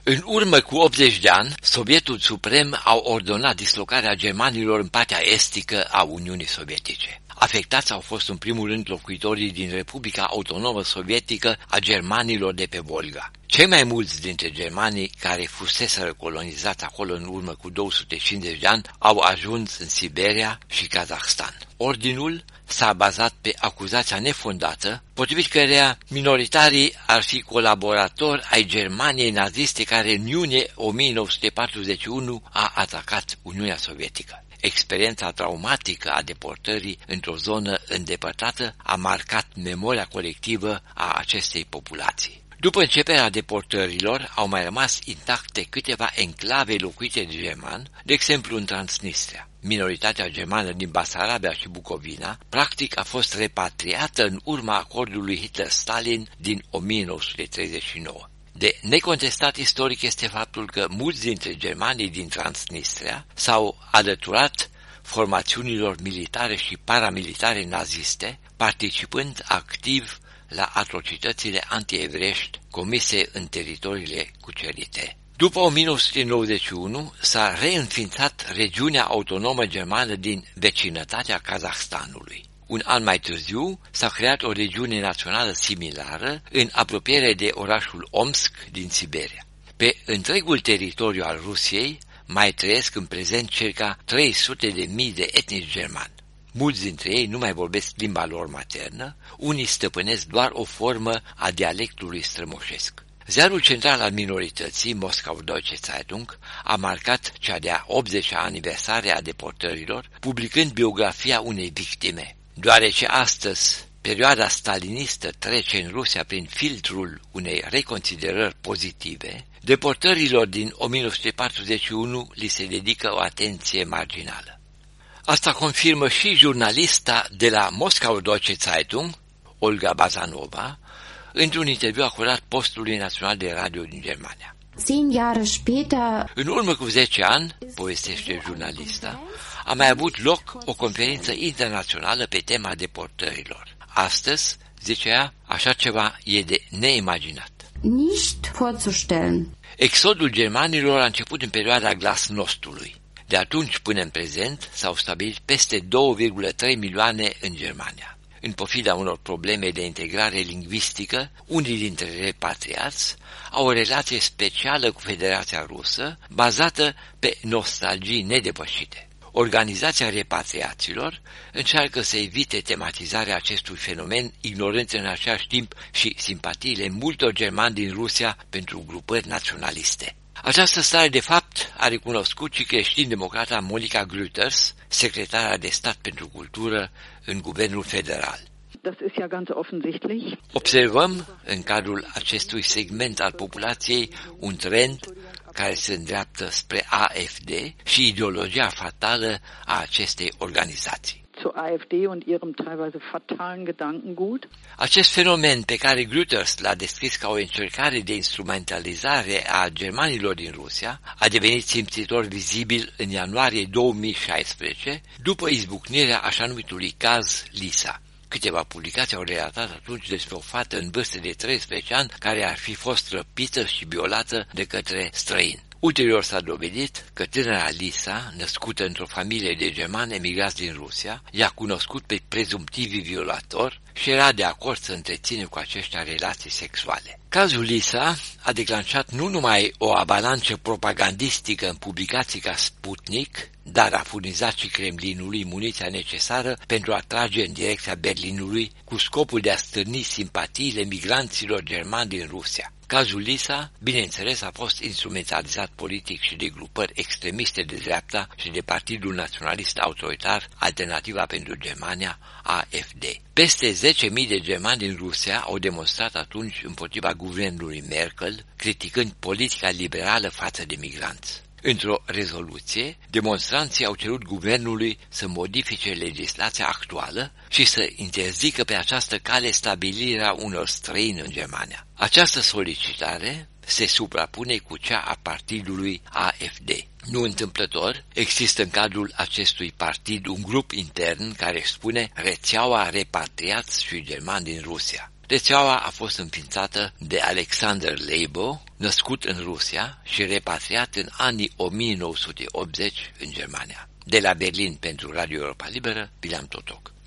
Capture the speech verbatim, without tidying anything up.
În urmă cu optzeci de ani, Sovietul Suprem au ordonat dislocarea germanilor în partea estică a Uniunii Sovietice. Afectați au fost în primul rând locuitorii din Republica Autonomă Sovietică a germanilor de pe Volga. Cei mai mulți dintre germanii care fuseseră colonizați acolo în urmă cu două sute cincizeci de ani au ajuns în Siberia și Kazahstan. Ordinul s-a bazat pe acuzația nefondată, potrivit căreia minoritarii ar fi colaboratori ai Germaniei naziste care în iunie o mie nouă sute patruzeci și unu a atacat Uniunea Sovietică. Experiența traumatică a deportării într-o zonă îndepărtată a marcat memoria colectivă a acestei populații. După începerea deportărilor, au mai rămas intacte câteva enclave locuite de germani, de exemplu în Transnistria. Minoritatea germană din Basarabia și Bucovina, practic a fost repatriată în urma acordului Hitler-Stalin din o mie nouă sute treizeci și nouă. De necontestat istoric este faptul că mulți dintre germanii din Transnistria s-au alăturat formațiunilor militare și paramilitare naziste, participând activ la atrocitățile antievrești comise în teritoriile cucerite. După o mie nouă sute nouăzeci și unu s-a reînființat regiunea autonomă germană din vecinătatea Kazahstanului. Un an mai târziu s-a creat o regiune națională similară în apropiere de orașul Omsk din Siberia. Pe întregul teritoriu al Rusiei mai trăiesc în prezent circa trei sute de mii de etnici germani. Mulți dintre ei nu mai vorbesc limba lor maternă, unii stăpânesc doar o formă a dialectului strămoșesc. Ziarul central al minorității, Moscow Deutsche Zeitung, a marcat cea de-a optzecea aniversare a deportărilor, publicând biografia unei victime. Deoarece astăzi perioada stalinistă trece în Rusia prin filtrul unei reconsiderări pozitive, deportărilor din o mie nouă sute patruzeci și unu li se dedică o atenție marginală. Asta confirmă și jurnalista de la Moscow Deutsche Zeitung, Olga Bazanova, într-un interviu acordat postului național de radio din Germania. În urmă cu zece ani, povestește jurnalista, a mai avut loc o conferință internațională pe tema deportărilor. Astăzi, zice ea, așa ceva e de neimaginat. Nicht vorzustellen. Exodul germanilor a început în perioada glasnostului. De atunci până în prezent s-au stabilit peste două virgulă trei milioane în Germania. În pofida unor probleme de integrare lingvistică, unii dintre repatriați au o relație specială cu Federația Rusă, bazată pe nostalgii nedepășite. Organizația repatriaților încearcă să evite tematizarea acestui fenomen, ignorând în același timp și simpatiile multor germani din Rusia pentru grupări naționaliste. Această stare de fapt a recunoscut și creștin-democrata Monica Grütters, secretara de stat pentru cultură în guvernul federal. Das ist ja ganz offensichtlich. Observăm în cadrul acestui segment al populației un trend care se îndreaptă spre A F D și ideologia fatală a acestei organizații. Zur A F D und ihrem teilweise fatalen Gedankengut. Acest fenomen pe care Grütters l-a descris ca o încercare de instrumentalizare a germanilor din Rusia a devenit simțitor vizibil în ianuarie două mii șaisprezece, după izbucnirea așa numitului caz Lisa. Câteva publicații au relatat atunci despre o fată în vârstă de treisprezece ani care ar fi fost răpită și violată de către străini. Ulterior s-a dovedit că tânăra Lisa, născută într-o familie de germani emigrați din Rusia, i-a cunoscut pe prezumtivii violatori și era de acord să întrețină cu aceștia relații sexuale. Cazul Lisa a declanșat nu numai o avalanță propagandistică în publicații ca Sputnik, dar a furnizat și Kremlinului muniția necesară pentru a trage în direcția Berlinului cu scopul de a stârni simpatiile migranților germani din Rusia. Cazul Lisa, bineînțeles, a fost instrumentalizat politic și de grupări extremiste de dreapta și de Partidul Naționalist Autoritar Alternativa pentru Germania, A F D. Peste zece mii de germani din Rusia au demonstrat atunci împotriva guvernului Merkel, criticând politica liberală față de migranți. Într-o rezoluție, demonstranții au cerut guvernului să modifice legislația actuală și să interzică pe această cale stabilirea unor străini în Germania. Această solicitare se suprapune cu cea a partidului A F D. Nu întâmplător, există în cadrul acestui partid un grup intern care spune rețeaua repatriați și germani din Rusia. Rețeaua a fost înființată de Alexander Leibo, născut în Rusia și repatriat în anii o mie nouă sute optzeci în Germania. De la Berlin pentru Radio Europa Liberă, Bileam Totoc.